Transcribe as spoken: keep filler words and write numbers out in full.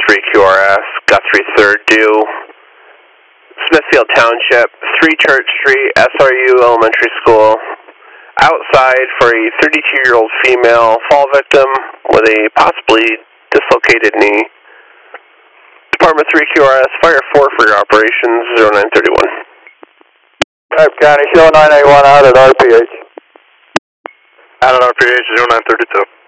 three Q R S, Guthrie third due, Smithfield Township, three Church Street, S R U Elementary School. Outside for a thirty-two-year-old female fall victim with a possibly dislocated knee. Department three Q R S, Fire four for your operations, zero nine thirty-one. Type County, show nine eight one out at R P H. Out at R P H, zero nine thirty-two.